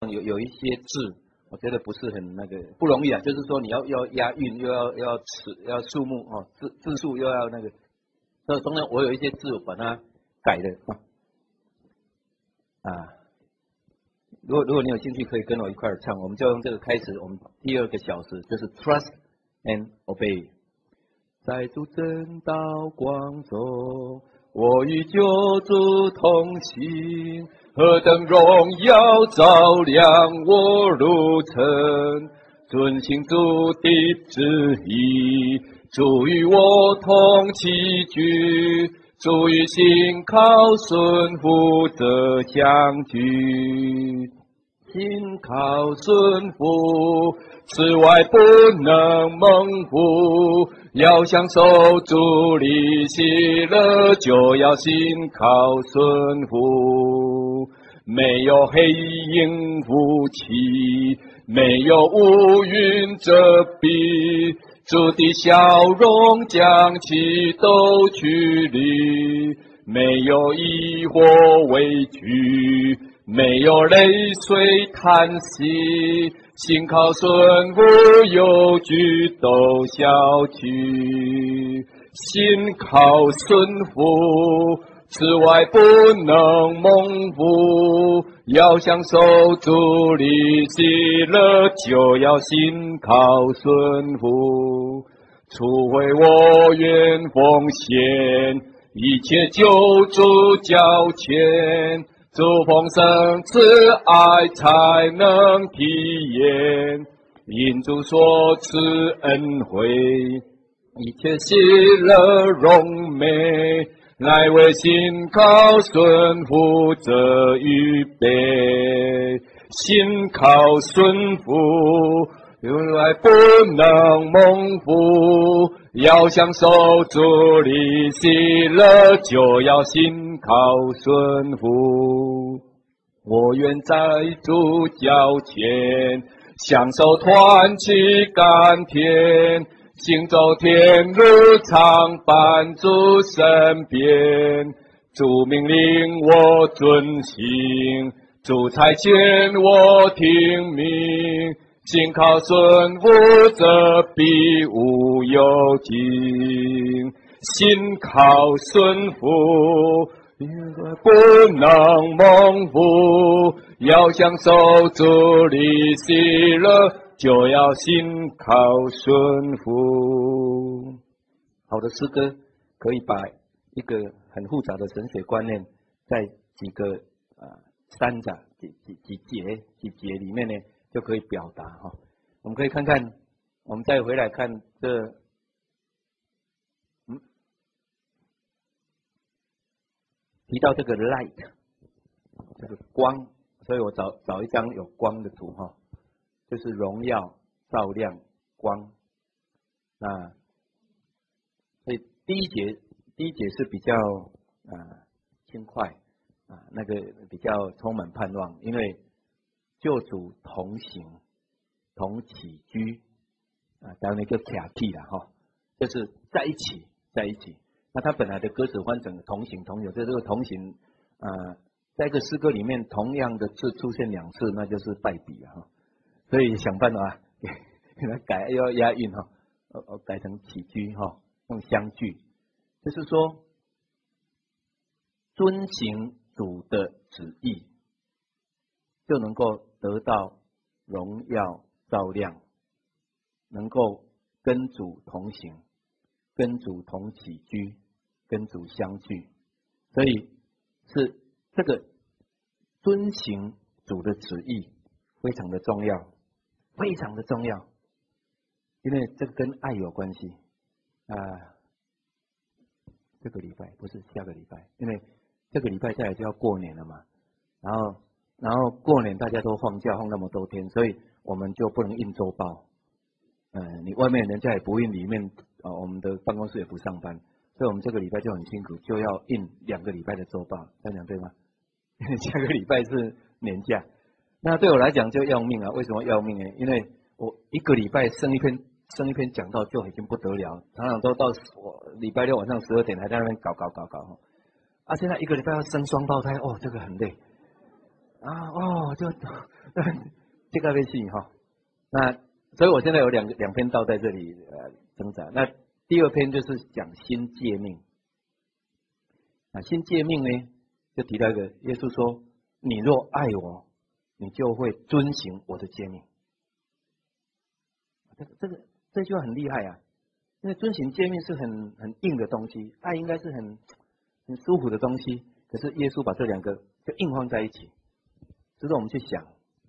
有一些字，我觉得不是很那个不容易啊，就是说你要押韵，又要数目哦，字数又要那个，所以中间我有一些字我把它改的啊。如果你有兴趣，可以跟我一块儿唱，我们就用这个开始，我们第2个小时就是 Trust and Obey。在主正道光中，我与救主同行，何等荣耀照亮我路程，遵行主的旨意，主与我同齐聚，主与心靠顺服着相聚，心靠顺服，此外不能蒙福，要享受主的喜乐，就要心靠顺服。没有黑影雾气，没有乌云遮蔽，主的笑容将其都驱离，没有疑惑畏惧，没有泪水叹息，心靠顺服，忧惧都消去，心靠顺服，此外不能蒙福，要享受主的喜乐，就要心靠顺服。除非我愿奉献，一切救主交钱，主丰盛慈爱才能体验，因主所赐恩惠，一切喜乐荣美，来为心靠顺服者预备，心靠顺服，原来不能蒙福，要享受主的喜乐，就要心靠顺服。我愿在主脚前，享受团契甘甜，行走天路常伴主身边，主命令我遵行，主差遣我听命，心靠顺服则必无有尽，心靠顺服不能蒙福，要享受主的喜乐，就要心靠顺服。好的诗歌可以把一个很复杂的神学观念，在几个三章几节里面呢，就可以表达哈。我们可以看看，我们再回来看这，提到这个 light， 这个光，所以我找一张有光的图哈，就是荣耀照亮光。那所以第一节是比较轻快那个比较充满盼望，因为救主同行同起居当然一个卡屁啦哈，就是在一起。那他本来的歌词换成同行同有，这个同行在一个诗歌里面同样的字出现2次，那就是败笔哈。所以想办法给它改，要押韵哈，改成起居哈，用相聚，就是说遵行主的旨意，就能够得到荣耀照亮，能够跟主同行，跟主同起居，跟主相聚。所以是这个遵行主的旨意非常的重要，非常的重要，因为这个跟爱有关系这个礼拜不是下个礼拜，因为这个礼拜下来就要过年了嘛，然后过年大家都放假，放那么多天，所以我们就不能印周报。你外面人家也不印，里面我们的办公室也不上班，所以我们这个礼拜就很辛苦，就要印2个礼拜的周报，这样讲对吗？下个礼拜是年假，那对我来讲就要命啊！为什么要命呢？因为我1个礼拜生一篇讲道就已经不得了，常常都到我礼拜6晚上12点还在那边搞。现在1个礼拜要生双胞胎，这个很累就这个微信哈。那所以我现在有两篇道在这里挣扎。那第二篇就是讲新诫命。新诫命呢，就提到一个，耶稣说：“你若爱我，你就会遵行我的诫命。”这句话很厉害啊，因为遵行诫命是很硬的东西，爱应该是很舒服的东西。可是耶稣把这两个就硬放在一起，值得我们去想。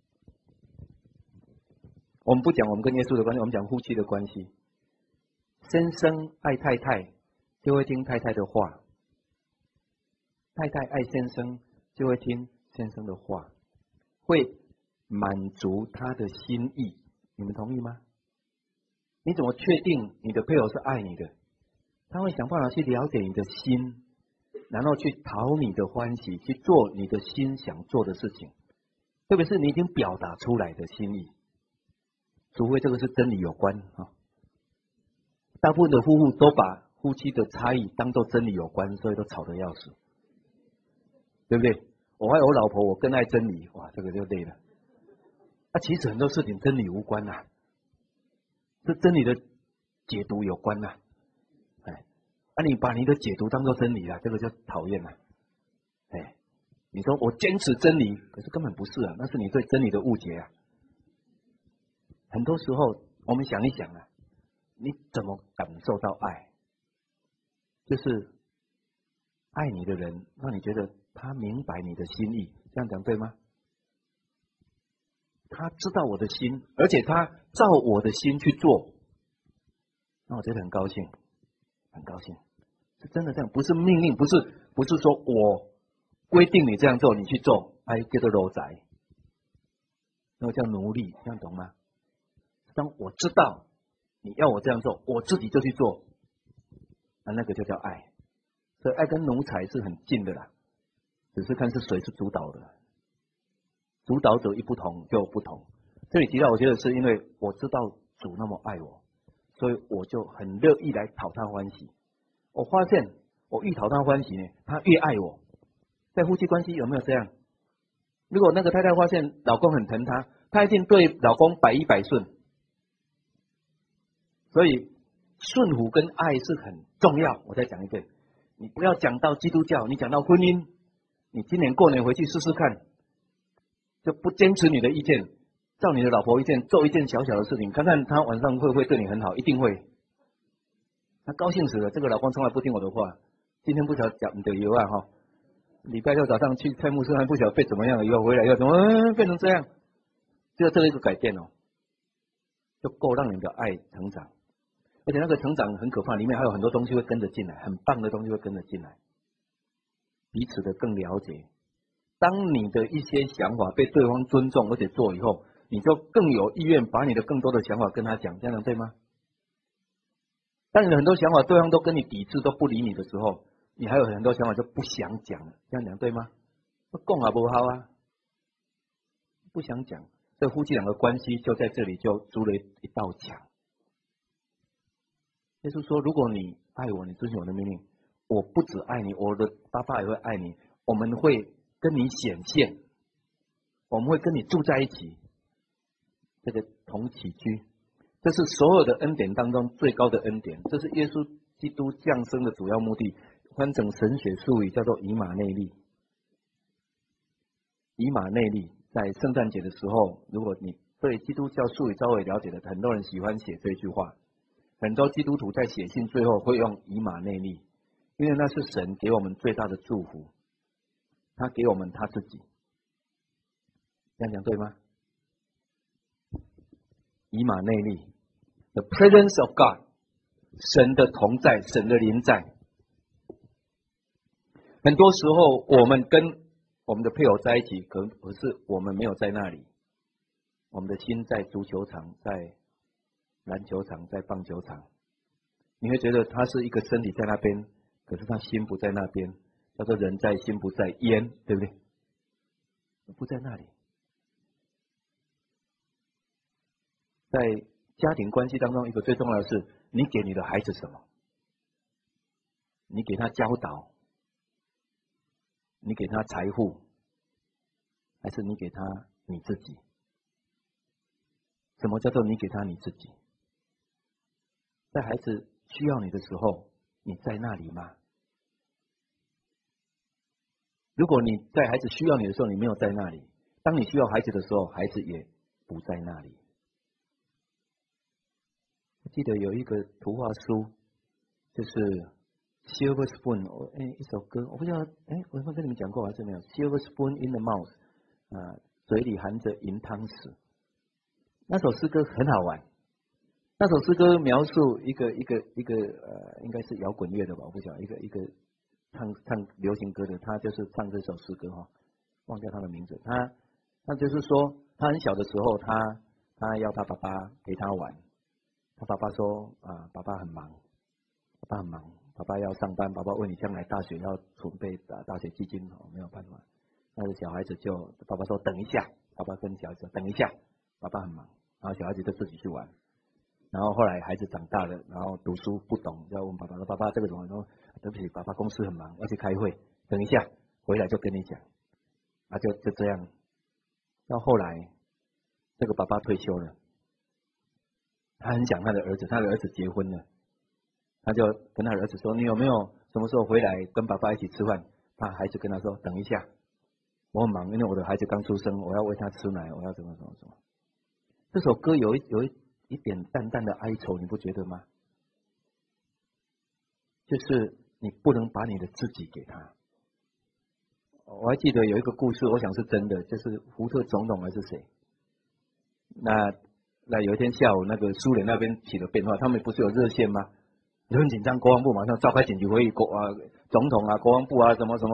我们不讲我们跟耶稣的关系，我们讲夫妻的关系。先生爱太太，就会听太太的话；太太爱先生，就会听先生的话，会满足他的心意。你们同意吗？你怎么确定你的配偶是爱你的？他会想办法去了解你的心，然后去讨你的欢喜，去做你的心想做的事情，特别是你已经表达出来的心意，除非这个是真理有关啊。大部分的夫妇都把夫妻的差异当作真理有关，所以都吵得要死，对不对？我爱我老婆，我更爱真理，哇，这个就累了。其实很多事情真理无关呐，是真理的解读有关呐。你把你的解读当作真理了，这个就讨厌了。你说我坚持真理，可是根本不是啊，那是你对真理的误解啊。很多时候我们想一想啊，你怎么感受到爱？就是爱你的人让你觉得他明白你的心意，这样讲对吗？他知道我的心，而且他照我的心去做，那我觉得很高兴，很高兴。是真的这样，不是命令，不是说我规定你这样做，你去做，叫做奴才，那个叫奴隶，这样懂吗？当我知道你要我这样做，我自己就去做，那个就叫爱。所以爱跟奴才是很近的啦，只是看是谁是主导的，主导者一不同就不同。这里提到，我觉得是因为我知道主那么爱我，所以我就很乐意来讨他欢喜。我发现我越讨他欢喜呢，他越爱我。在夫妻关系有没有这样？如果那个太太发现老公很疼她，她一定对老公百依百顺。所以顺服跟爱是很重要。我再讲一遍，你不要讲到基督教，你讲到婚姻，你今年过年回去试试看，就不坚持你的意见，照你的老婆意见做一件小小的事情，看看她晚上会不会对你很好，一定会。他高兴死了，这个老公从来不听我的话，今天不晓得讲的油啊哈，礼拜六早上去蔡牧师还不晓得被怎么样了，以后回来又怎么变成这样，就这个一个改变哦，就够让你的爱成长。而且那个成长很可怕，里面还有很多东西会跟着进来，很棒的东西会跟着进来，彼此的更了解。当你的一些想法被对方尊重而且做以后，你就更有意愿把你的更多的想法跟他讲，这样对吗？当你的很多想法对方都跟你抵制，都不理你的时候，你还有很多想法就不想讲了，这样讲对吗？讲也不好啊，不想讲，这夫妻两个关系就在这里就筑了一道墙。耶稣说，如果你爱我，你遵循我的命令，我不只爱你，我的爸爸也会爱你，我们会跟你显现，我们会跟你住在一起，这个同起居，这是所有的恩典当中最高的恩典，这是耶稣基督降生的主要目的，翻成神学术语叫做以马内利。以马内利在圣诞节的时候，如果你对基督教术语稍微了解的，很多人喜欢写这句话，很多基督徒在写信最后会用以马内利，因为那是神给我们最大的祝福，他给我们他自己，这样讲对吗？以马内利 The presence of God， 神的同在，神的临在。很多时候我们跟我们的配偶在一起，可是我们没有在那里，我们的心在足球场，在篮球场，在棒球场，你会觉得他是一个身体在那边，可是他心不在那边，叫做人在心不在焉，对不对？不在那里。在家庭关系当中，一个最重要的是，你给你的孩子什么？你给他教导，你给他财富， 还是你给他你自己？什么叫做你给他你自己？在孩子需要你的时候，你在那里吗？如果你在孩子需要你的时候，你没有在那里，当你需要孩子的时候，孩子也不在那里。我记得有一个图画书，就是Silver Spoon， 一首歌，我不知道，我有没有跟你们讲过还是没有 ？Silver Spoon in the Mouth， 嘴里含着银汤匙。那首诗歌很好玩。那首诗歌描述一个应该是摇滚乐的吧，我不晓得，一个唱流行歌的，他就是唱这首诗歌哈，忘掉他的名字。他就是说，他很小的时候，他要他爸爸陪他玩，他爸爸说爸爸很忙，爸爸要上班，爸爸为你将来大学要准备大学基金，没有办法。那个小孩子就爸爸说等一下，爸爸跟小孩子等一下，爸爸很忙，然后小孩子就自己去玩。然后后来孩子长大了，然后读书不懂，就要问爸爸说：“爸爸这个怎么？”说：“对不起，爸爸公司很忙，要去开会，等一下回来就跟你讲。”就这样。到后来，这个爸爸退休了，他很想他的儿子，他的儿子结婚了，他就跟他的儿子说：“你有没有什么时候回来跟爸爸一起吃饭？”他孩子跟他说：“等一下，我很忙，因为我的孩子刚出生，我要喂他吃奶，我要怎么。”这首歌有一点淡淡的哀愁，你不觉得吗？就是你不能把你的自己给他。我还记得有一个故事，我想是真的，就是福特总统还是谁？那有一天下午，那个苏联那边起了变化，他们不是有热线吗？就很紧张，国防部马上召开紧急会议，总统啊、国防部啊、什么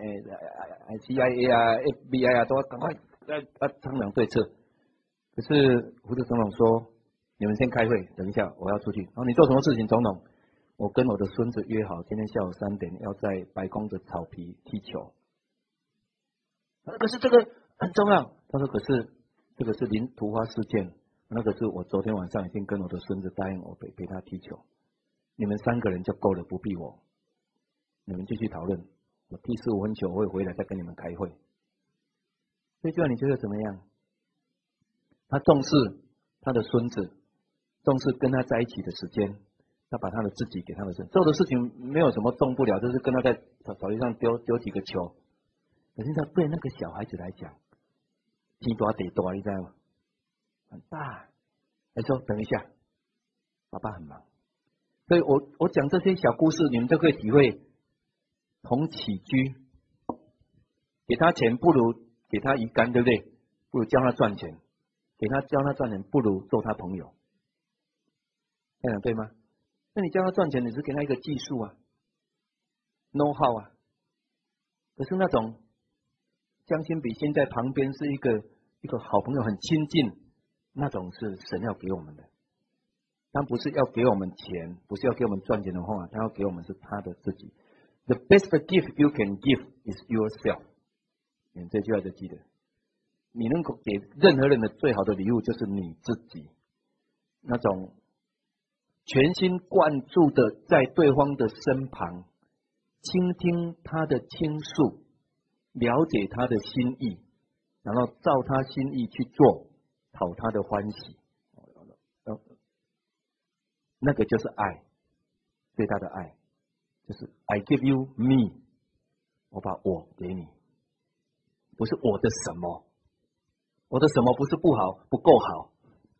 CIA 啊、FBI 啊，都要赶快商量对策。可是福特总统说：“你们先开会，等一下我要出去。”然后你做什么事情，总统？我跟我的孙子约好，今天下午3点要在白宫的草皮踢球。可是这个很重要。他说：“可是这个是突发事件，那个是我昨天晚上已经跟我的孙子答应我陪他踢球。你们3个人就够了，不必我。你们继续讨论，我踢15分球，我会回来再跟你们开会。”这句话你觉得怎么样？他重视他的孙子，重视跟他在一起的时间，他把他的自己给他的孙子，做的事情没有什么动不了，就是跟他在草地上丢几个球。可是对那个小孩子来讲，天大地大，你知道吗？很大。他说：“等一下，爸爸很忙。”所以我讲这些小故事，你们就可以体会同起居。给他钱不如给他鱼竿，对不对？不如教他赚钱。教他赚钱，不如做他朋友。这样对吗？那你教他赚钱，你是给他一个技术啊 ，know how 啊。可是那种将心比心在旁边是一个好朋友，很亲近，那种是神要给我们的。但不是要给我们钱，不是要给我们赚钱的话，他要给我们是他的自己。The best gift you can give is yourself。你这句话就记得。你能够给任何人的最好的礼物就是你自己，那种全心贯注的在对方的身旁，倾听他的倾诉，了解他的心意，然后照他心意去做，讨他的欢喜，那个就是爱，对他的爱，就是 I give you me， 我把我给你，不是我的什么。我的什么不是不好，不够好。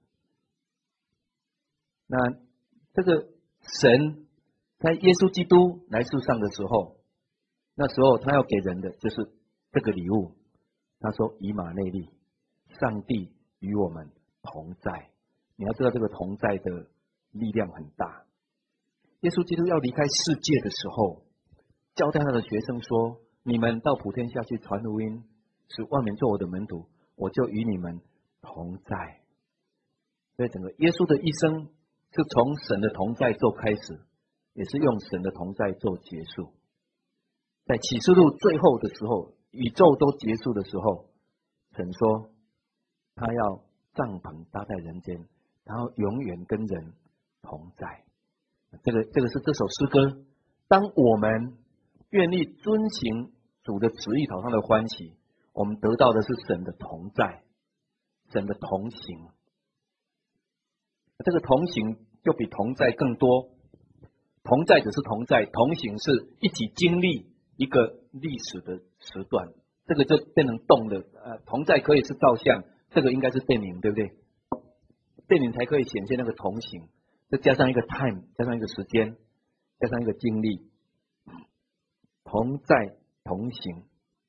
那这个神在耶稣基督来世上的时候，那时候他要给人的就是这个礼物。他说：“以马内利，上帝与我们同在。”你要知道这个同在的力量很大。耶稣基督要离开世界的时候，交代他的学生说：“你们到普天下去传福音，使万民做我的门徒。”我就与你们同在。所以整个耶稣的一生是从神的同在做开始，也是用神的同在做结束。在启示录最后的时候，宇宙都结束的时候，神说他要帐篷搭在人间，他要永远跟人同在。这个是这首诗歌。当我们愿意遵行主的旨意，讨他的欢喜， 我们得到的是神的同在，神的同行。这个同行就比同在更多，同在只是同在，同行是一起经历一个历史的时段，这个就变成动的。同在可以是照相，这个应该是电影，对不对？电影才可以显现那个同行，再加上一个 time， 加上一个时间，加上一个经历，同在同行。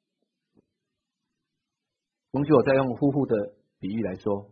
容许我再用夫妇的比喻来说，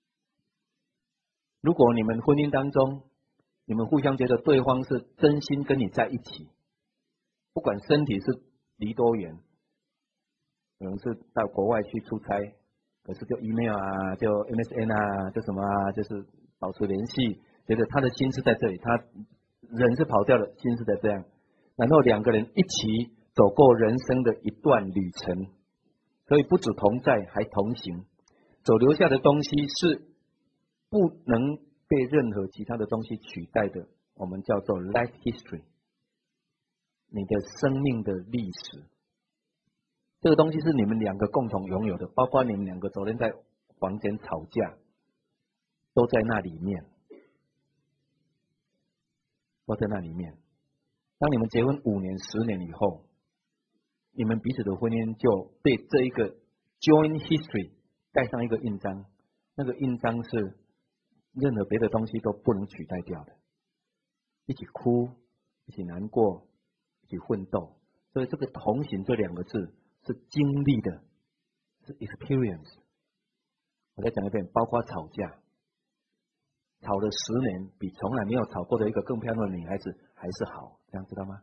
如果你们婚姻当中，你们互相觉得对方是真心跟你在一起，不管身体是离多远，可能是到国外去出差，可是就 email 啊，就 MSN 啊，就什么啊，就是保持联系，觉得他的心是在这里，他人是跑掉了，心是在这样，然后两个人一起走过人生的一段旅程，所以不止同在，还同行，所留下的东西是不能被任何其他的东西取代的，我们叫做 life history， 你的生命的历史。这个东西是你们两个共同拥有的，包括你们两个昨天在房间吵架，都在那里面，都在那里面。当你们结婚5年、10年以后，你们彼此的婚姻就被这一个 joint history 带上一个印章，那个印章是任何别的东西都不能取代掉的。一起哭，一起难过，一起奋斗。所以这个同行这2个字是经历的，是 experience。我再讲一遍，包括吵架，吵了10年，比从来没有吵过的一个更漂亮的女孩子还是好，这样知道吗？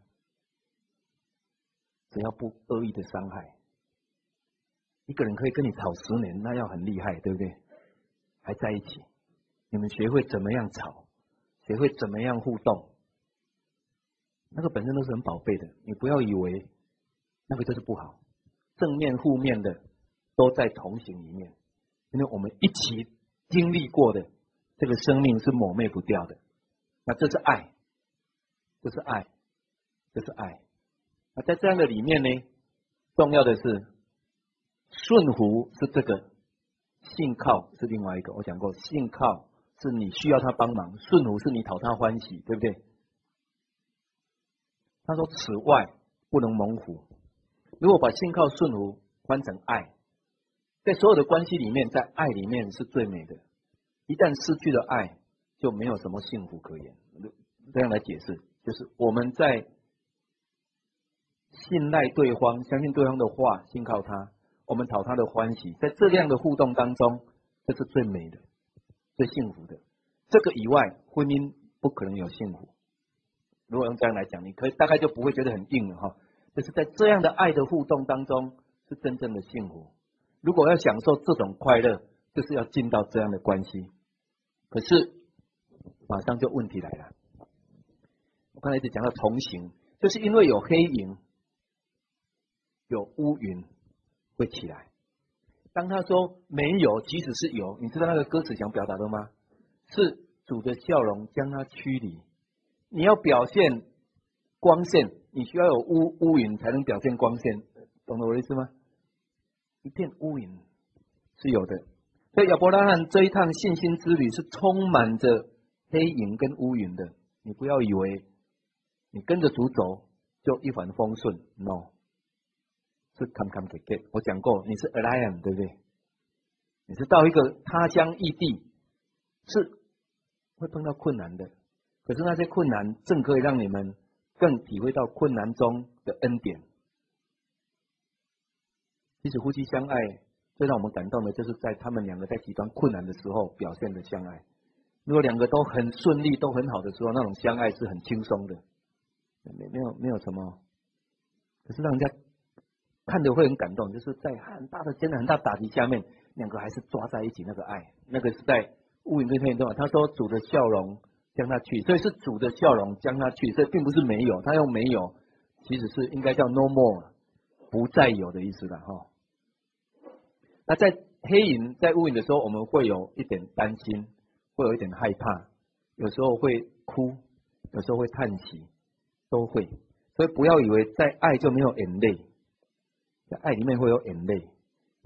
只要不恶意的伤害，一个人可以跟你吵10年，那要很厉害，对不对？还在一起，你们学会怎么样吵，学会怎么样互动，那个本身都是很宝贝的。你不要以为那个就是不好，正面负面的都在同行里面，因为我们一起经历过的这个生命是抹灭不掉的。那这是爱，这是爱，这是爱。那在这样的里面呢，重要的是顺服是这个，信靠是另外一个。我讲过，信靠是你需要他帮忙，顺服是你讨他欢喜，对不对？他说此外不能蒙福。如果把信靠顺服换成爱，在所有的关系里面，在爱里面是最美的。一旦失去了爱，就没有什么幸福可言。这样来解释，就是我们在信赖对方，相信对方的话，信靠他，我们讨他的欢喜，在这样的互动当中，这是最美的，最幸福的。这个以外，婚姻不可能有幸福。如果用这样来讲，你可以大概就不会觉得很硬了哈。就是在这样的爱的互动当中，是真正的幸福。如果要享受这种快乐，就是要进到这样的关系。可是马上就问题来了。我刚才一直讲到同行，就是因为有黑影，有乌云会起来。当他说没有，即使是有，你知道那个歌词想表达的吗？是主的笑容将它驱离。你要表现光线，你需要有乌云才能表现光线，懂得我的意思吗？一片乌云是有的，所以亚伯拉罕这一趟信心之旅是充满着黑影跟乌云的。你不要以为你跟着主走就一帆风顺 ，no， 是坎坎坷坷。我讲过，你是 alien， 对不对？你是到一个他乡异地，是会碰到困难的。可是那些困难正可以让你们更体会到困难中的恩典。其实夫妻相爱最让我们感动的就是在他们两个在极端困难的时候表现的相爱。如果两个都很顺利都很好的时候，那种相爱是很轻松的，没有什么，可是让人家看得会很感动，就是在很大的艰难很大打击下面，两个还是抓在一起，那个爱，那个是在乌云跟黑云中。他说主的笑容将他去，所以是主的笑容将他去，所以并不是没有，他用没有其实是应该叫 no more， 不再有的意思了哈。那在黑云在乌云的时候，我们会有一点担心，会有一点害怕，有时候会哭，有时候会叹息，都会。所以不要以为在爱就没有眼泪，在爱里面会有眼泪，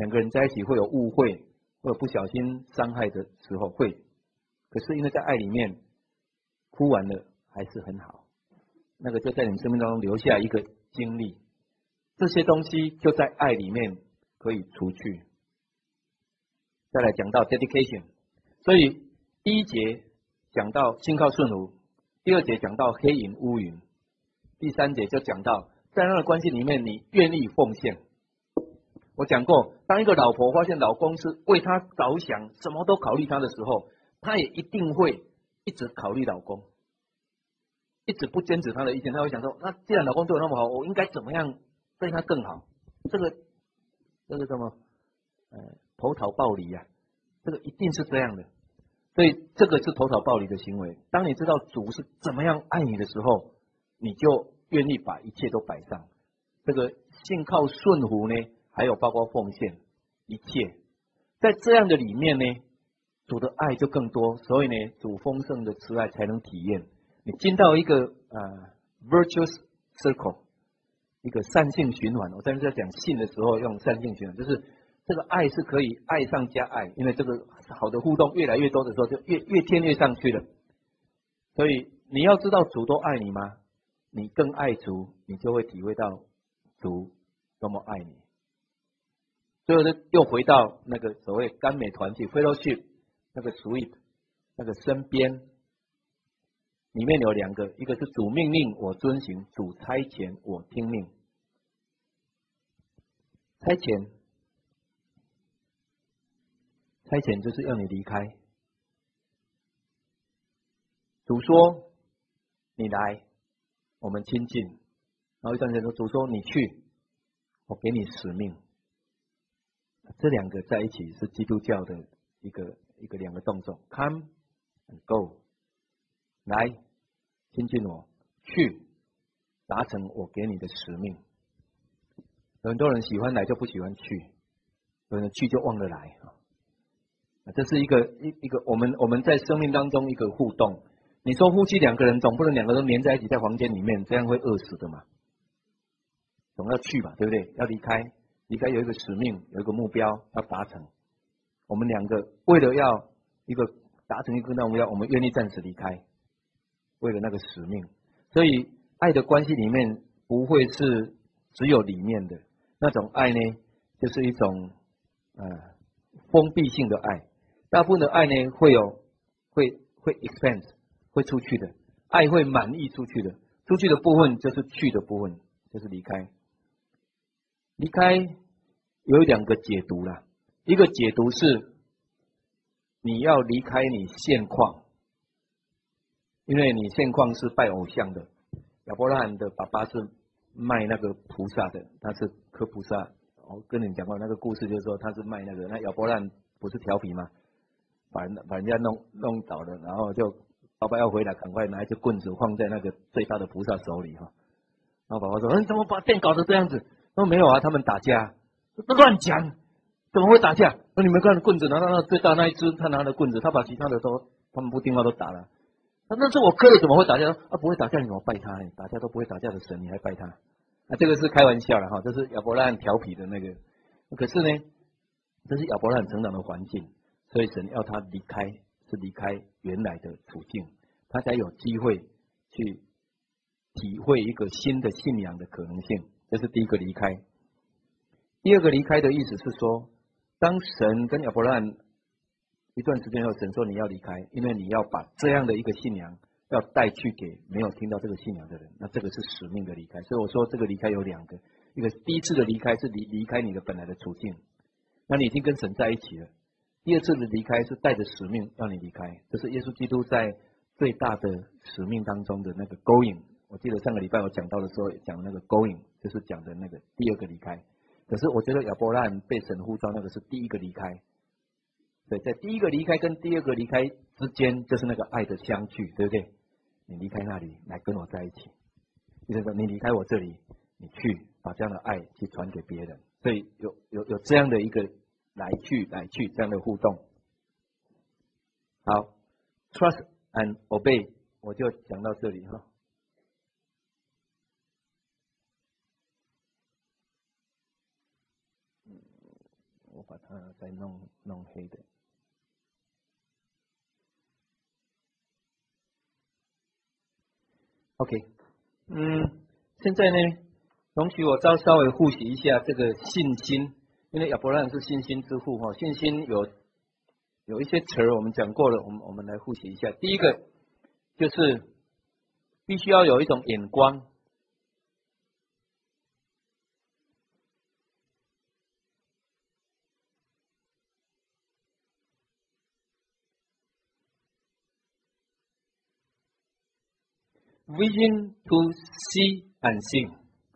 两个人在一起会有误会，会有不小心伤害的时候会，可是因为在爱里面，哭完了还是很好，那个就在你生命当中留下一个经历，这些东西就在爱里面可以除去。再来讲到 dedication， 所以第一节讲到信靠顺服，第二节讲到黑云乌云，第三节就讲到在那个关系里面你愿意奉献。我讲过，当一个老婆发现老公是为她着想，什么都考虑她的时候，她也一定会一直考虑老公，一直不坚持她的意见。她会想说，那既然老公对我那么好，我应该怎么样对他更好？这个什么投桃报李啊，这个一定是这样的。所以这个是投桃报李的行为。当你知道主是怎么样爱你的时候，你就愿意把一切都摆上。这个信靠顺服呢，还有包括奉献，一切在这样的里面呢，主的爱就更多。所以呢，主丰盛的慈爱才能体验。你进到一个virtuous circle， 一个善性循环。我在讲信的时候用善性循环，就是这个爱是可以爱上加爱，因为这个好的互动越来越多的时候，就越添越上去了。所以你要知道主都爱你吗？你更爱主，你就会体会到主多么爱你。最后又回到那个所谓甘美团契 fellowship， 那个 sweet， 那个身边里面有两个，一个是主命令我遵行，主差遣我听命。差遣就是要你离开。主说你来，我们亲近。然后一段时间说，主说你去，我给你使命。这两个在一起是基督教的一个两个动作 ，come and go， 来亲近我，去达成我给你的使命。很多人喜欢来就不喜欢去，有人去就忘了来。这是一个我们在生命当中一个互动。你说夫妻两个人总不能两个人黏在一起在房间里面，这样会饿死的嘛？总要去吧，对不对？要离开有一个使命，有一个目标要达成。我们两个为了要达成一个目标，我们愿意暂时离开，为了那个使命。所以爱的关系里面不会是只有里面的那种爱呢，就是一种封闭性的爱。大部分的爱呢会 expand， 会出去的，爱会满溢出去的，出去的部分就是去的部分，就是离开。离开有两个解读啦，一个解读是你要离开你现况，因为你现况是拜偶像的。亚伯拉罕的爸爸是卖那个菩萨的，他是磕菩萨。我跟你讲过那个故事，就是说他是卖那个，那亚伯拉罕不是调皮吗？把人家弄倒了，然后就爸爸要回来，赶快拿一只棍子放在那个最大的菩萨手里哈。然后爸爸说：“你怎么把店搞成这样子？”他说：“没有啊，他们打架。”乱讲，怎么会打架？那你们看棍子拿到那最大那一只，他拿了棍子，他把其他的他们不听话都打了。那是我磕的，怎么会打架？不会打架你怎么拜他呢？打架都不会打架的神，你还拜他？这个是开玩笑了哈，这是亚伯拉罕调皮的那个。可是呢，这是亚伯拉罕成长的环境。所以神要他离开，是离开原来的处境，他才有机会去体会一个新的信仰的可能性。这是第一个离开。第二个离开的意思是说，当神跟亚伯拉罕一段时间后，神说你要离开，因为你要把这样的一个信仰要带去给没有听到这个信仰的人，那这个是使命的离开。所以我说这个离开有两个，一个第一次的离开是离开你的本来的处境，那你已经跟神在一起了。第二次的离开是带着使命让你离开，这是耶稣基督在最大的使命当中的那个 going。 我记得上个礼拜我讲到的时候讲的那个 going， 就是讲的那个第二个离开。可是我觉得亚伯拉罕被神呼召那个是第一个离开。对，在第一个离开跟第二个离开之间，就是那个爱的相聚，对不对？你离开那里来跟我在一起，就是说你离开我这里，你去把这样的爱去传给别人。所以有这样的一个来去这样的互动。好 ，trust and obey， 我就讲到这里哈。 再弄黑的。OK， 现在呢，容许我稍微复习一下这个信心，因为亚伯拉罕是信心之父哈，信心有一些词儿我们讲过了，我们来复习一下。第一个就是必须要有一种眼光。Vision to see and think。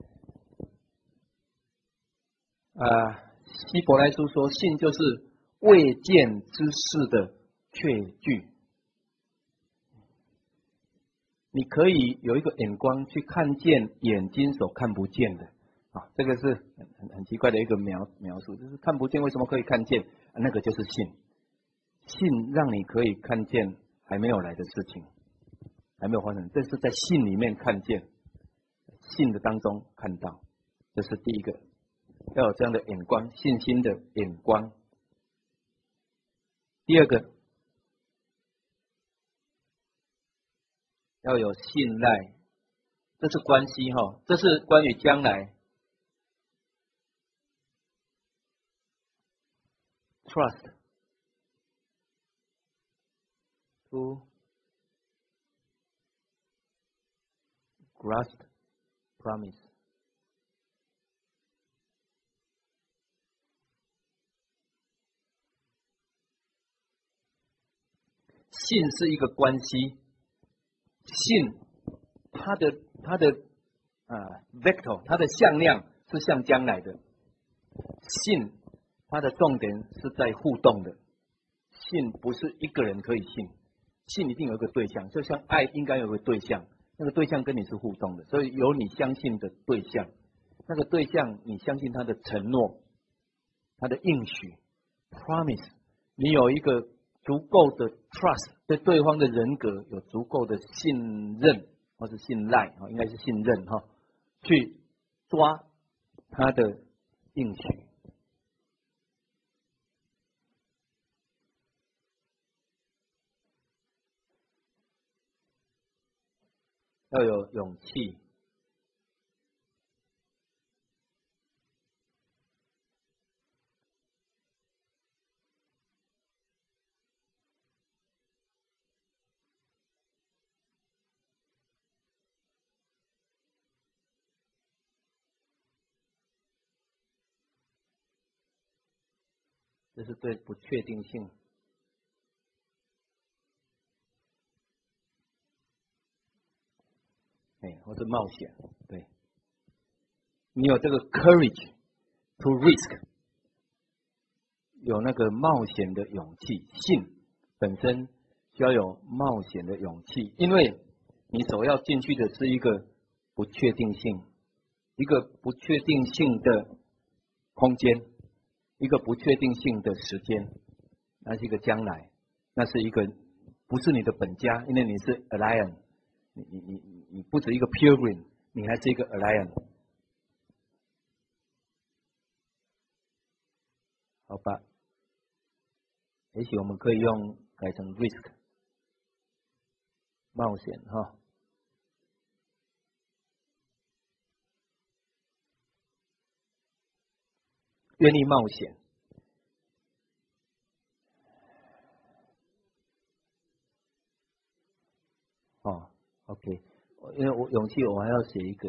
希伯来书说，信就是未见之事的确据。你可以有一个眼光去看见眼睛所看不见的啊，这个是很奇怪的一个描述，就是看不见为什么可以看见？那个就是信，信让你可以看见还没有来的事情。还没有发生，这是在信里面看见，信的当中看到，这是第一个，要有这样的眼光，信心的眼光。第二个，要有信赖，这是关系哈，这是关于将来 ，trust to grasp promise。信是一个关系，信它的vector， 它的向量是向将来的，信它的重点是在互动的，信不是一个人可以信，信一定有一个对象，就像爱应该有个对象，那个对象跟你是互动的，所以有你相信的对象，那个对象你相信他的承诺，他的应许 promise， 你有一个足够的 trust， 对对方的人格有足够的信任或是信赖，应该是信任哈，去抓他的应许。要有勇气，这是对不确定性，或是冒险，对，你有这个 courage to risk， 有那个冒险的勇气，信本身需要有冒险的勇气，因为你所要进去的是一个不确定性，一个不确定性的空间，一个不确定性的时间，那是一个将来，那是一个不是你的本家，因为你是 alien， 你不止一个 pilgrim， 你还是一个 alien， 好吧？也许我们可以用改成 risk， 冒险哈。愿意冒险。OK， 因为我勇气我还要写一个。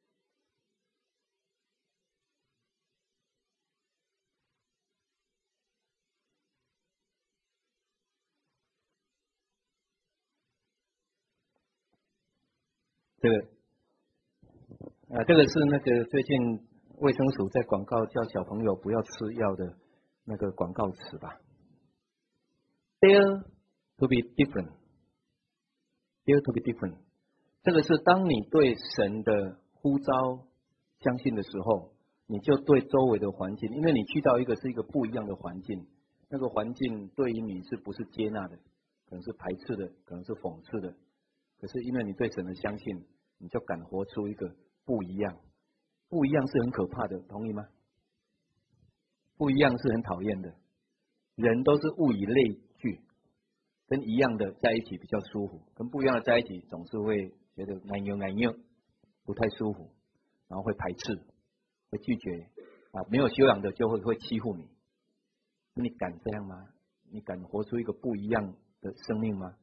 这个，这个是那个最近卫生署在广告叫小朋友不要吃药的那个广告词吧。Dare to be different， dare to be different。这个是当你对神的呼召相信的时候，你就对周围的环境，因为你去到一个是一个不一样的环境，那个环境对于你是不是接纳的，可能是排斥的，可能是讽刺的。可是因为你对神的相信，你就敢活出一个不一样。不一样是很可怕的，同意吗？ 不一样是很讨厌的，人都是物以类聚，跟一样的在一起比较舒服，跟不一样的在一起总是会觉得难扭难扭，不太舒服，然后会排斥，会拒绝啊，没有修养的就会欺负你。你敢这样吗？你敢活出一个不一样的生命吗？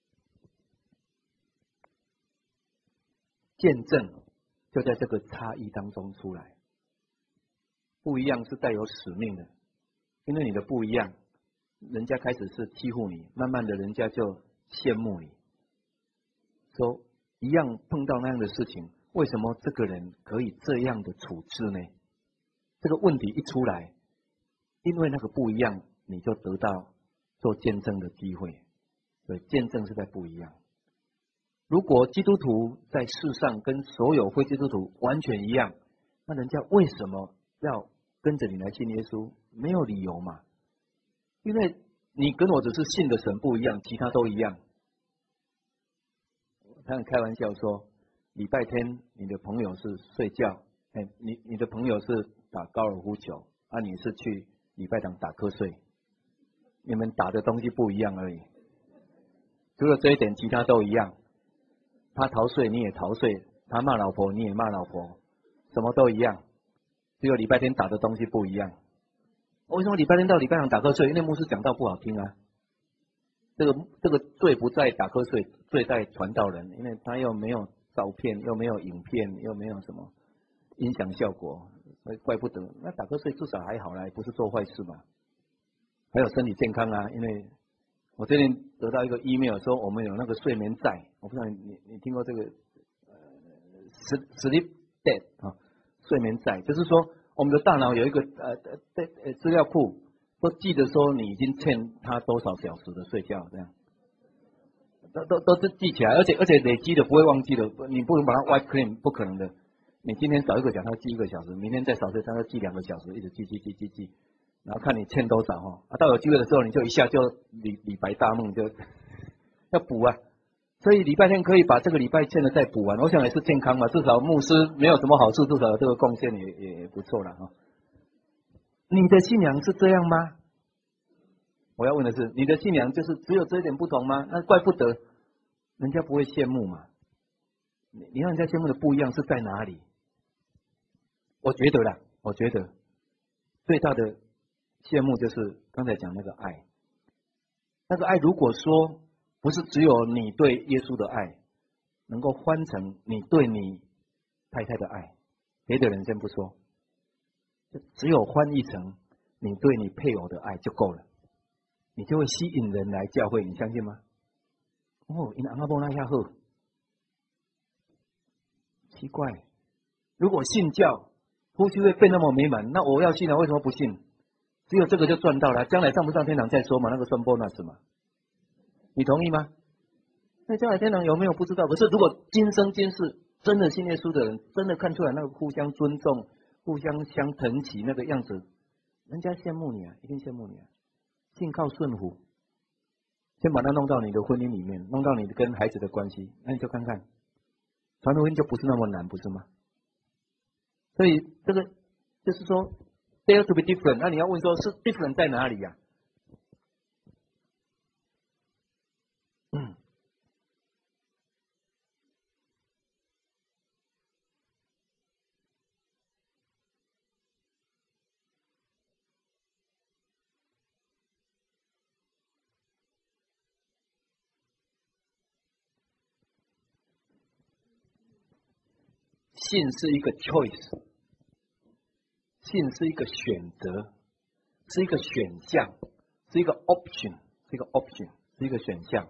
见证就在这个差异当中出来。不一样是带有使命的，因为你的不一样，人家开始是欺负你，慢慢的人家就羡慕你，说一样碰到那样的事情，为什么这个人可以这样的处置呢？这个问题一出来，因为那个不一样，你就得到做见证的机会。所以见证是在不一样。如果基督徒在世上跟所有非基督徒完全一样，那人家为什么要跟着你来信耶稣？没有理由嘛。因为你跟我只是信的神不一样，其他都一样。他很开玩笑说，礼拜天你的朋友是睡觉，你的朋友是打高尔夫球，啊，你是去礼拜堂打瞌睡，你们打的东西不一样而已。除了这一点，其他都一样。他逃税你也逃税，他骂老婆你也骂老婆，什么都一样，只有礼拜天打的东西不一样。为什么礼拜天到礼拜堂打瞌睡？因为牧师讲道不好听啊。这个罪不在打瞌睡，罪在传道人，因为他又没有照片，又没有影片，又没有什么音响效果，所以怪不得。那打瞌睡至少还好啦，不是做坏事嘛。还有身体健康啊，因为我最近得到一个 email 说我们有那个睡眠债，我不知道你听过这个sleep debt 啊，睡眠债，就是说我们的大脑有一个资料库，都记得说你已经欠他多少小时的睡觉，这样都是记起来，而且累积的不会忘记的，你不能把它 wipe clean， 不可能的。你今天少1个小时，他记1个小时，明天再少睡，他要记2个小时，一直记。然后看你欠多少哈，到有机会的时候，你就一下就理白大梦，就要补啊。所以礼拜天可以把这个礼拜欠的再补完，我想也是健康嘛，至少牧师没有什么好处，至少有这个贡献也不错了哈。你的信仰是这样吗？我要问的是，你的信仰就是只有这一点不同吗？那怪不得人家不会羡慕嘛。你让人家羡慕的不一样是在哪里？我觉得最大的羡慕就是刚才讲那个爱，那个爱如果说不是只有你对耶稣的爱，能够换成你对你太太的爱，别的人先不说，就只有翻译成你对你配偶的爱就够了，你就会吸引人来教会，你相信吗？哦，因阿伯那下好，奇怪，如果信教夫妻会变那么美满，那我要信了，为什么不信？只有这个就赚到了，将来上不上天堂再说嘛，那个算 bonus 嘛，你同意吗？那将来天堂有没有不知道，可是如果今生今世真的信耶稣的人，真的看出来那个互相尊重、互相相疼惜那个样子，人家羡慕你啊，一定羡慕你啊。信靠顺服，先把它弄到你的婚姻里面，弄到你跟孩子的关系，那你就看看，传福音就不是那么难，不是吗？所以这个就是说 dare to be different， 那你要问说是 different 在哪里呀？信是一个 choice， 信是一个选择，是一个选项，是一个 option， 是一个 option， 是一个选项。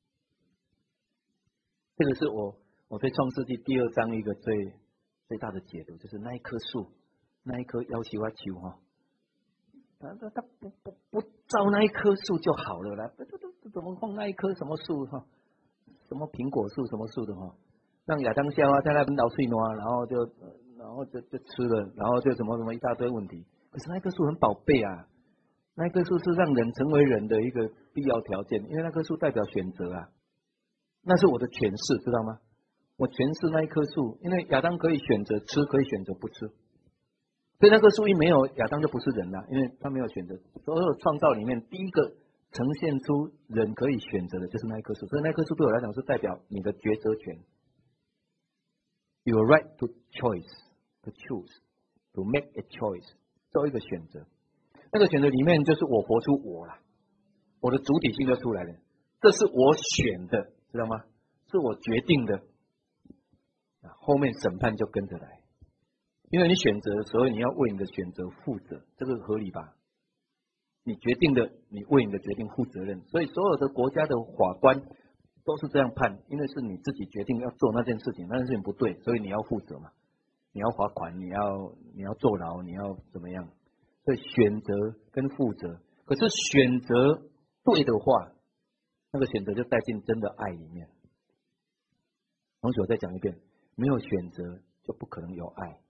这个是我对创世纪第2章一个最大的解读，就是那一棵树，那一棵要求啊求哈，他不照那一棵树就好了啦，怎么放那一棵什么树哈，什么苹果树什么树的哈，让亚当夏娃在那边捣碎挪，然后就吃了，然后就什么一大堆问题。可是那棵树很宝贝啊，那棵树是让人成为人的一个必要条件，因为那棵树代表选择啊。那是我的诠释，知道吗？我诠释那一棵树，因为亚当可以选择吃，可以选择不吃。 所以那棵树一没有，亚当就不是人了，因为他没有选择。所有创造里面，第一个呈现出人可以选择的就是那一棵树，所以那棵树对我来讲是代表你的抉择权。Your right to choose, to choose, to make a choice， 做一个选择。那个选择里面就是我活出我了，我的主体性就出来了。这是我选的，知道吗？是我决定的。后面审判就跟着来，因为你选择，所以你要为你的选择负责，这个合理吧？你决定的，你为你的决定负责任。所以所有的国家的法官都是这样判，因为是你自己决定要做那件事情，那件事情不对，所以你要负责嘛，你要罚款，你要坐牢，你要怎么样？所以选择跟负责，可是选择对的话，那个选择就带进真的爱里面。同学，我再讲一遍，没有选择就不可能有爱。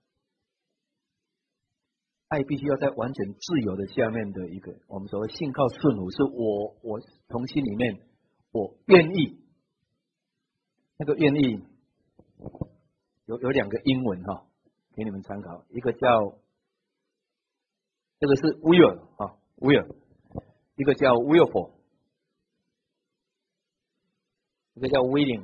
爱必须要在完全自由的下面的一个，我们所谓信靠顺服，是我从心里面我愿意。那个愿意有两个英文哈，给你们参考，一个叫这个是 will 啊 will， 一个叫 willful， 一个叫 willing。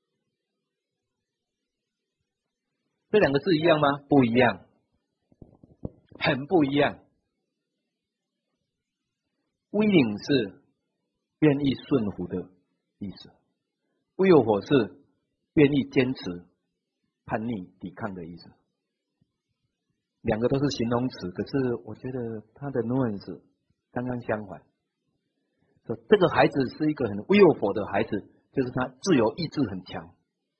这两个字一样吗？不一样，很不一样。willing 是愿意顺服的意思，willful 是愿意坚持、叛逆、抵抗的意思。两个都是形容词，可是我觉得它的 nuance 刚刚相反。说这个孩子是一个很 willful 的孩子，就是他自由意志很强。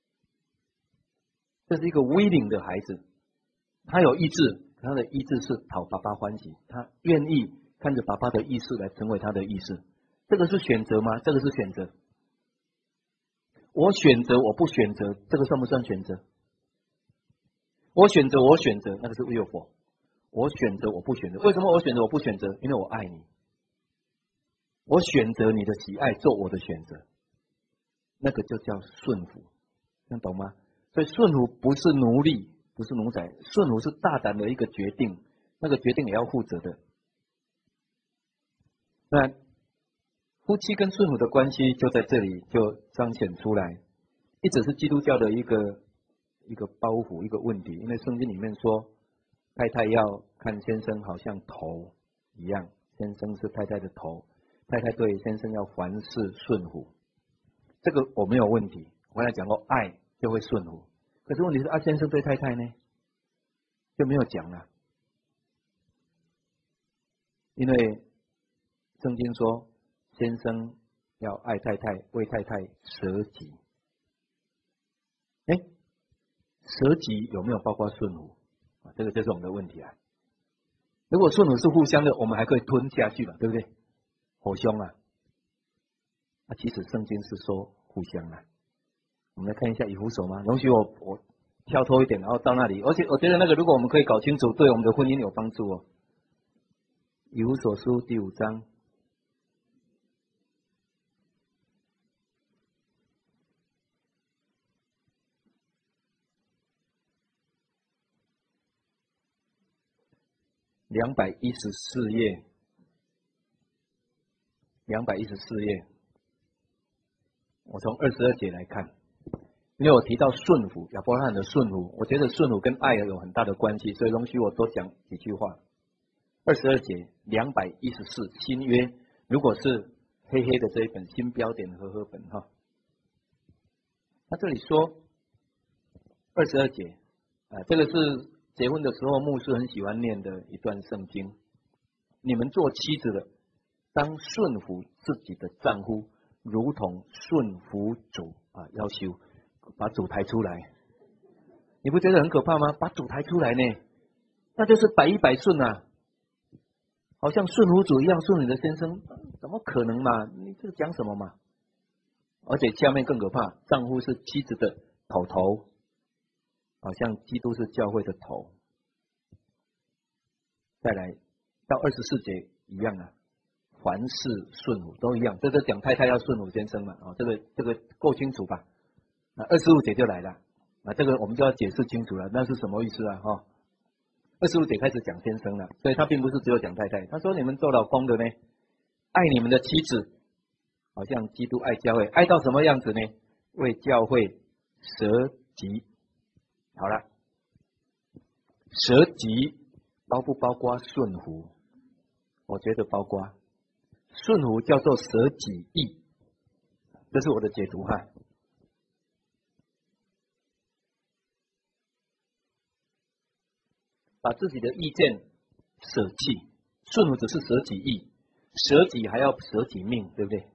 这是一个 willing 的孩子，他有意志，他的意志是讨爸爸欢喜，他愿意看着爸爸的意思来成为他的意思。这个是选择吗？这个是选择。我选择，我不选择，这个算不算选择？我选择，我选择，那个是 willful。我选择，我不选择。为什么我选择，我不选择？因为我爱你。我选择你的喜爱，做我的选择，那个就叫顺服，能懂吗？所以顺服不是奴隶，不是奴才，顺服是大胆的一个决定，那个决定也要负责的。那夫妻跟顺服的关系就在这里就彰显出来，一直是基督教的一个包袱，一个问题。因为圣经里面说，太太要看先生好像头一样，先生是太太的头，太太对先生要凡事顺服，这个我没有问题。我刚才讲过，爱就会顺服，可是问题是先生对太太呢就没有讲了，因为圣经说先生要爱太太，为太太舍己。舍己有没有包括顺服？这个就是我们的问题啊。如果顺服是互相的，我们还可以吞下去嘛，对不对？互相啊，其实圣经是说互相啊。我们来看一下以弗所嘛，容许我跳脱一点，然后到那里，而且我觉得那个如果我们可以搞清楚，对我们的婚姻有帮助哦。以弗所书第5章。214页，214页，我从22节来看，因为我提到顺服，亚伯拉罕的顺服，我觉得顺服跟爱有很大的关系，所以容许我多讲几句话。22节，214新约，如果是黑黑的这一本新标点和本哈，他这里说22节，这个是结婚的时候牧师很喜欢念的一段圣经。你们做妻子的，当顺服自己的丈夫，如同顺服主要求把主抬出来。你不觉得很可怕吗？把主抬出来呢，那就是100%顺啊，好像顺服主一样顺你的先生，怎么可能嘛？你这讲什么嘛？而且下面更可怕，丈夫是妻子的头，好像基督是教会的头。再来到24节一样啊，凡事顺服都一样，这个讲太太要顺服先生嘛，这个够清楚吧？那25节就来了，这个我们就要解释清楚了，那是什么意思啊？ 25节开始讲先生了，所以他并不是只有讲太太。他说你们做老公的呢，爱你们的妻子，好像基督爱教会，爱到什么样子呢？为教会舍己。好了，舍己包不包括顺服？我觉得包括。顺服叫做舍己意，这是我的解读哈。把自己的意见舍弃，顺服只是舍己意，舍己还要舍己命，对不对？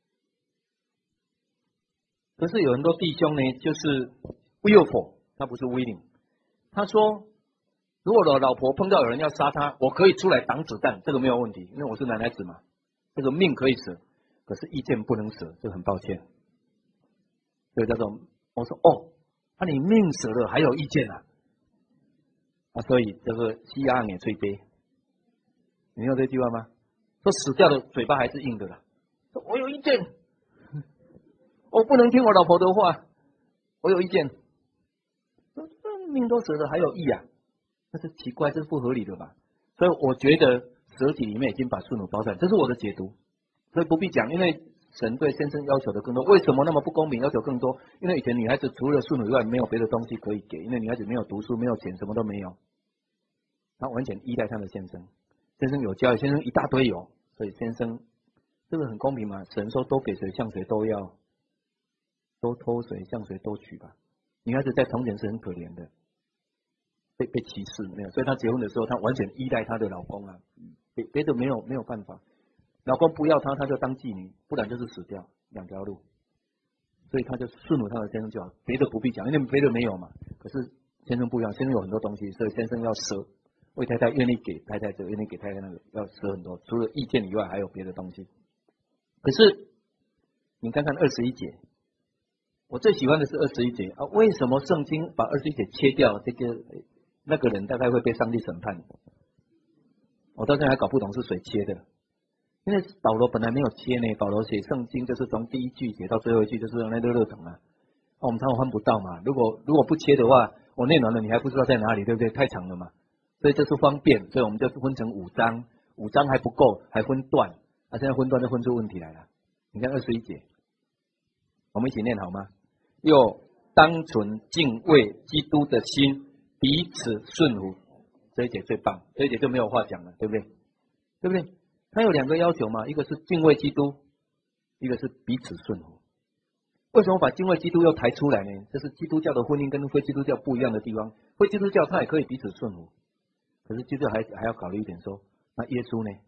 可是有很多弟兄呢，就是 willful， 他不是 willing。他说，如果我老婆碰到有人要杀他，我可以出来挡子弹，这个没有问题，因为我是男孩子嘛，这个命可以舍，可是意见不能舍，这很抱歉。所以叫做，我说哦，那你命舍了还有意见啊？所以这个西亚也吹杯，你有这句话吗？说死掉的嘴巴还是硬的啦。说我有意见，我不能听我老婆的话，我有意见。命都舍了还有意啊？那是奇怪，这是不合理的吧？所以我觉得舍己里面已经把顺服包在，这是我的解读，所以不必讲，因为神对先生要求的更多。为什么那么不公平？要求更多？因为以前女孩子除了顺服以外，没有别的东西可以给，因为女孩子没有读书，没有钱，什么都没有。他完全依赖他的先生，先生有教育，先生一大堆有，所以先生这个很公平嘛？神说都给谁向谁都要，都偷谁向谁都取吧。女孩子在从前是很可怜的，被歧视没有，所以她结婚的时候，她完全依赖她的老公啊，别的没有办法，老公不要她，她就当妓女，不然就是死掉，两条路，所以她就顺服她的先生就好，别的不必讲，因为别的没有嘛。可是先生不一样，先生有很多东西，所以先生要舍。为太太愿意给太太这个，愿意给太太那个，要舍很多。除了意见以外，还有别的东西。可是你看看21节，我最喜欢的是21节啊！为什么圣经把21节切掉？这个那个人大概会被上帝审判。我到现在还搞不懂是谁切的，因为保罗本来没有切呢。保罗写圣经就是从第一句写到最后一句，就是那热腾啊。我们常常翻不到嘛。如果不切的话，我念完了你还不知道在哪里，对不对？太长了嘛。所以这是方便，所以我们就分成5章，5章还不够，还分段，现在分段就分出问题来了。你看21节，我们一起念好吗？又当存敬畏基督的心，彼此顺服。这一节最棒，这一节就没有话讲了，对不对？对不对？他有2个要求嘛，一个是敬畏基督，一个是彼此顺服。为什么把敬畏基督又抬出来呢？这是基督教的婚姻跟非基督教不一样的地方。非基督教他也可以彼此顺服。可是基督还要考虑一点说，那耶稣呢？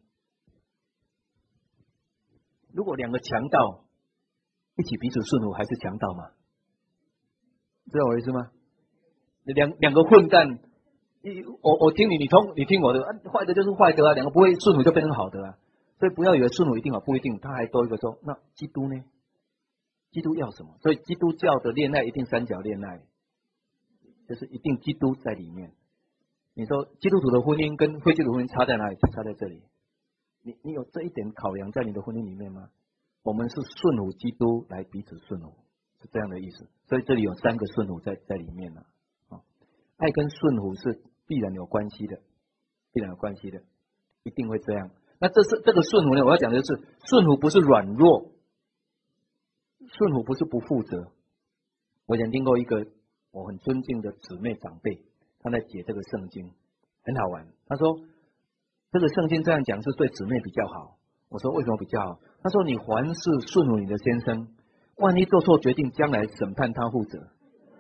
如果2个强盗一起彼此顺服，还是强盗吗？知道我意思吗？两个混蛋，我听你，你听我的，坏的就是坏的啊，2个不会顺服就变成好的啊。所以不要以为顺服一定好，不一定。他还多一个说，那基督呢？基督要什么？所以基督教的恋爱一定3角恋爱，就是一定基督在里面。你说基督徒的婚姻跟非基督徒婚姻差在哪里？差在这里。你有这一点考量在你的婚姻里面吗？我们是顺服基督来彼此顺服，是这样的意思。所以这里有3个顺服在里面了。爱跟顺服是必然有关系的，必然有关系的，一定会这样。那这个顺服呢？我要讲的是顺服不是软弱，顺服不是不负责。我以前听过一个我很尊敬的姊妹长辈。他在解这个圣经，很好玩。他说，这个圣经这样讲是对姊妹比较好。我说为什么比较好？他说你凡事顺服你的先生，万一做错决定，将来审判他负责，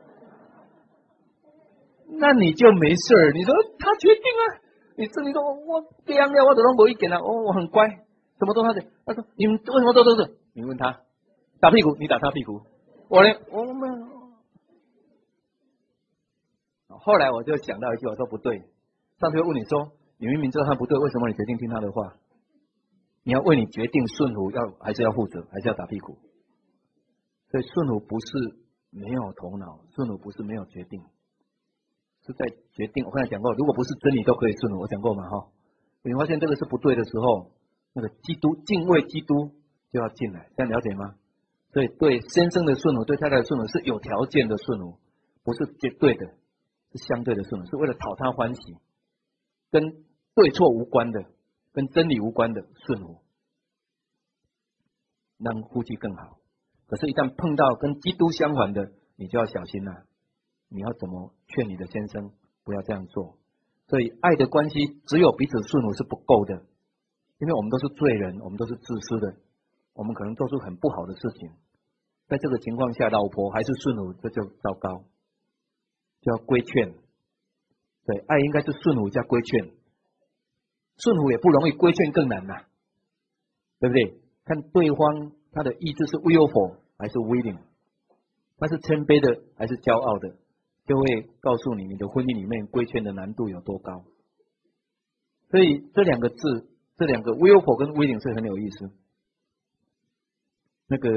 那你就没事儿。你说他决定啊，你说我这样了，我都没意见了，我很乖，什么都他的。他说你们为什么都是？你问他，打屁股，你打他屁股，我呢，我们。后来我就想到一句，我说不对。上帝会问你说，你明明知道他不对，为什么你决定听他的话？你要为你决定顺服还是要负责，还是要打屁股？所以顺服不是没有头脑，顺服不是没有决定，是在决定。我刚才讲过，如果不是真理都可以顺服，我讲过嘛哈。你发现这个是不对的时候，那个基督敬畏基督就要进来，这样了解吗？所以对先生的顺服，对太太的顺服是有条件的顺服，不是绝对的。是相对的顺服，是为了讨他欢喜， 跟对错无关的，跟真理无关的顺服，让夫妻更好。可是，一旦碰到跟基督相反的，你就要小心了。你要怎么劝你的先生不要这样做？所以，爱的关系只有彼此顺服是不够的，因为我们都是罪人，我们都是自私的，我们可能做出很不好的事情。在这个情况下，老婆还是顺服，这就糟糕，就要规劝。对，爱应该是顺服加规劝，顺服也不容易，规劝更难呐，对不对？看对方他的意志是 willful 还是 willing， 他是谦卑的还是骄傲的，就会告诉你的婚姻里面规劝的难度有多高。所以这两个字，这两个 willful 跟 willing 是很有意思。那个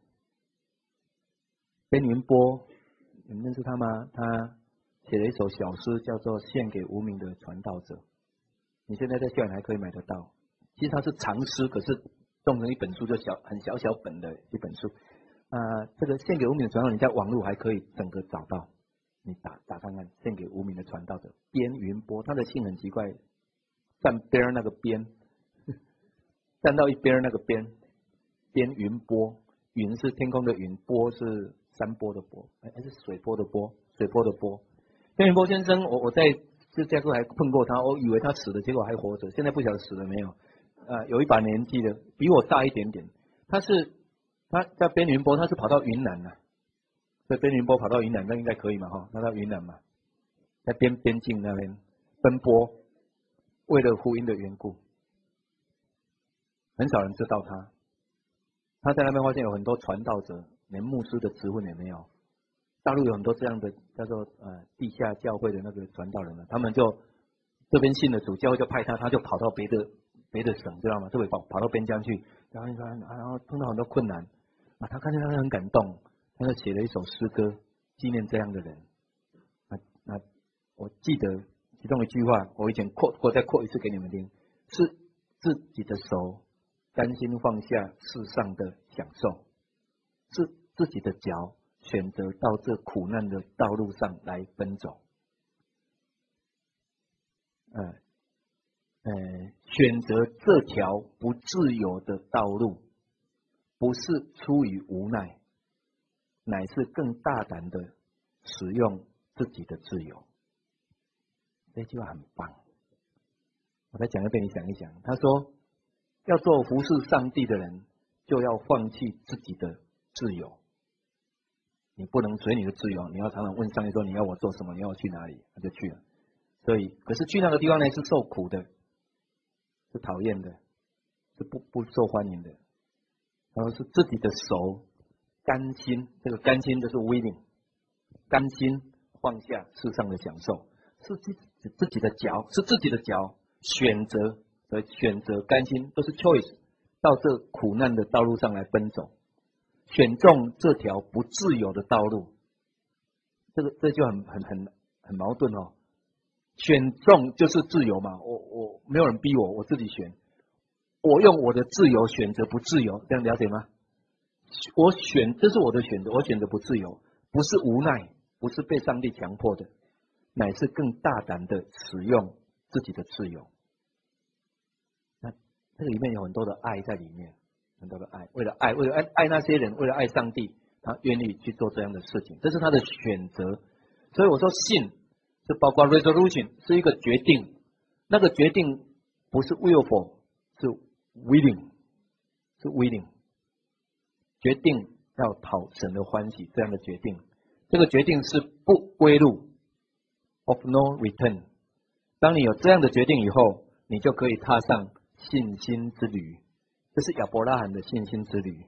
边云波，你们认识他吗？他写了一首小诗，叫做《献给无名的传道者》。你现在在校园还可以买得到。其实它是长诗，可是弄成一本书，就很小本的一本书。这个献给无名的传道者，你在网络还可以整个找到。你打看看，献给无名的传道者，边云波，他的姓很奇怪，站边那个边，站到一边那个边，边云波，云是天空的云，波是山坡的坡，还是水波的波？水波的波。边云波先生，我在芝加哥还碰过他，我以为他死了，结果还活着，现在不晓得死了没有。有一把年纪的，比我大一点点。他在边云波，他是跑到云南了。所以边云波跑到云南，那应该可以嘛哈？他到云南嘛，在边境那边奔波，为了福音的缘故，很少人知道他。他在那边发现有很多传道者，连牧师的职分也没有。大陆有很多这样的叫做地下教会的那个传道人呢，他们就这边信了主，教会就派他，他就跑到别的省，知道吗？就会跑到边疆去，然后碰到很多困难他看见他很感动。他就写了一首诗歌纪念这样的人。那我记得其中一句话，我以前我再扩一次给你们听，是自己的手甘心放下世上的享受，是自己的脚选择到这苦难的道路上来奔走。选择这条不自由的道路，不是出于无奈，乃是更大胆的使用自己的自由。这句话很棒，我再讲一遍，你想一想。他说，要做服侍上帝的人，就要放弃自己的自由。你不能随你的自由，你要常常问上帝说，你要我做什么？你要我去哪里？他就去了。所以，可是去那个地方呢，是受苦的，是讨厌的，是不受欢迎的。然后是自己的手甘心，这个甘心就是 willing， 甘心放下世上的享受，是自己的脚，是自己的脚选择甘心，都是 choice， 到这苦难的道路上来奔走，选中这条不自由的道路。这就很矛盾哦。选中就是自由嘛，我没有人逼我，我自己选，我用我的自由选择不自由，这样了解吗？这是我的选择，我选择不自由，不是无奈，不是被上帝强迫的，乃是更大胆的使用自己的自由。那这个里面有很多的爱在里面，很多的爱，为了爱那些人，为了爱上帝，他愿意去做这样的事情，这是他的选择。所以我说信是包括 resolution， 是一个决定，那个决定不是 willful， 是 willing， 是 willing。决定要讨神的欢喜，这样的决定，这个决定是不归路 of no return。当你有这样的决定以后，你就可以踏上信心之旅，这是亚伯拉罕的信心之旅。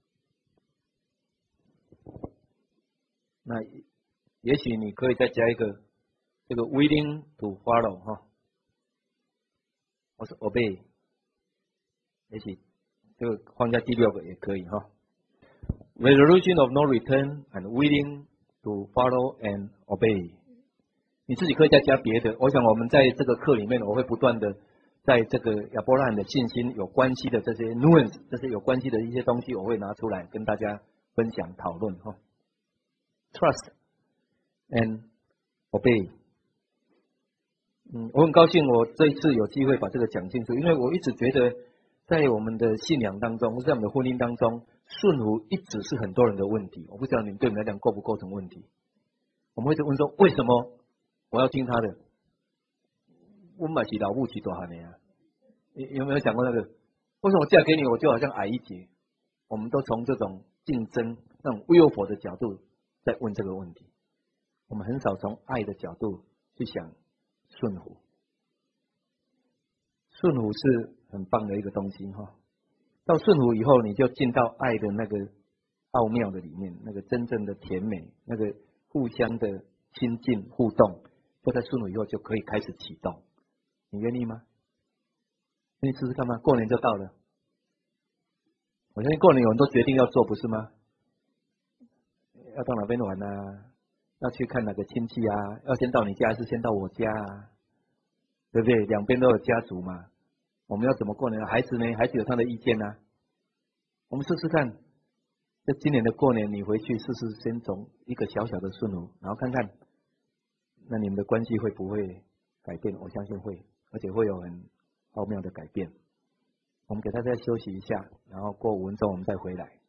那也许你可以再加一个这个 willing to follow 哈，我是 obey， 也许这个放在第6个也可以哈。Resolution of no return and willing to follow and obey。 你自己可以再加别的。我想我们在这个课里面，我会不断的在这个亚伯拉罕的信心有关系的这些 nuance， 这些有关系的一些东西，我会拿出来跟大家分享讨论哈。Trust and obey。 我很高兴我这一次有机会把这个讲清楚，因为我一直觉得在我们的信仰当中，或在我们的婚姻当中，顺服一直是很多人的问题。我不知道你们对你们来讲构不构成问题？我们会问说，为什么我要听他的？我买起老母起多喊你啊！有没有想过那个？为什么我嫁给你，我就好像矮一截？我们都从这种竞争、那种诱惑的角度在问这个问题。我们很少从爱的角度去想顺服。顺服是很棒的一个东西哈。到顺服以后，你就进到爱的那个奥妙的里面，那个真正的甜美，那个互相的亲近互动，都在顺服以后就可以开始启动。你愿意吗？愿意试试看吗？过年就到了，我相信过年有很多决定要做，不是吗？要到哪边玩啊？要去看哪个亲戚啊？要先到你家还是先到我家啊？对不对？两边都有家族嘛。我们要怎么过年？孩子呢？孩子有他的意见啊。我们试试看，在今年的过年，你回去试试，先从一个小小的顺服，然后看看，那你们的关系会不会改变？我相信会，而且会有很奥妙的改变。我们给大家休息一下，然后过5分钟我们再回来。